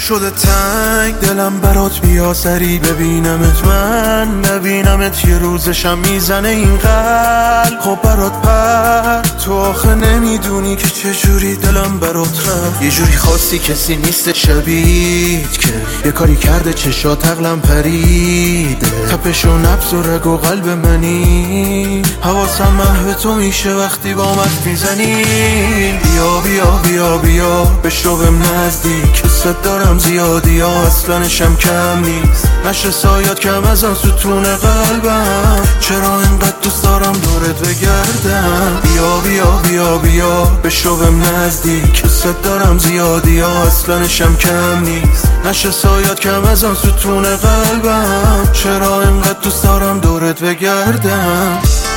شده تنگ دلم برات بیا سری ببینمت، من نبینمت یه روزشم میزنه این قلب. خب برات پر تو آخه نمیدونی که چجوری دلم برات رفت. یه جوری خاصی کسی نیست شبیت که یه کاری کرده چشات عقلم پریده. تپش و نبض و رگ و قلب منی، حواسم محو تو میشه وقتی با من میزنی. بیا بیا بیا بیا بشوم نزدیک، دوست دارم زیادی ها اصلنشم کم نیست. نشه سایات کم از آن ستون قلبم، چرا اینقدر دوست دارم دورت بگردم. بیا بیا بیا بیا بشوم نزدیک، دوست دارم زیادی ها اصلنشم کم نیست. نشه سایات کم از آن ستون قلبم، چرا اینقدر دوست دارم دورت بگردم.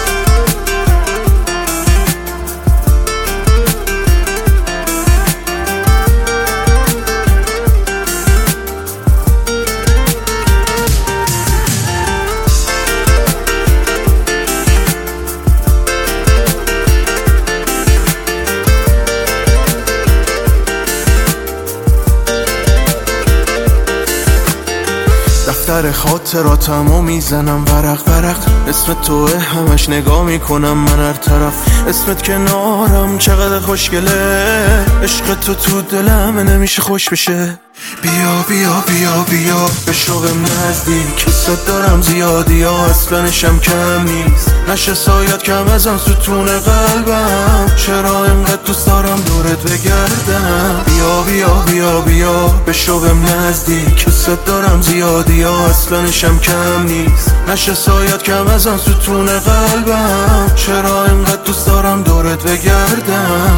دفتر خاطراتمو میزنم ورق ورق، اسم توه همش نگاه میکنم من هر طرف. اسمت کنارم چقدر خوشگله، عشق تو دلم نمیشه خوش بشه. بیا بیا بیا بیا بشوم نزدیک، دوست دارم زیادی ها اصلنشم کم نیست. نشه سایات کم از آن ستون قلبم، چرا اینقدر دوست دارم دورت بگردم. بیا بیا بیا بیا بشوم نزدیک، دوست دارم زیادی ها اصلنشم کم نیست. نشه سایات کم از آن ستون قلبم، چرا اینقدر دوست دارم دورت بگردم.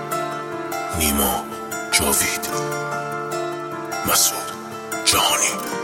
نیما، جاوید، مسعود، جهانی.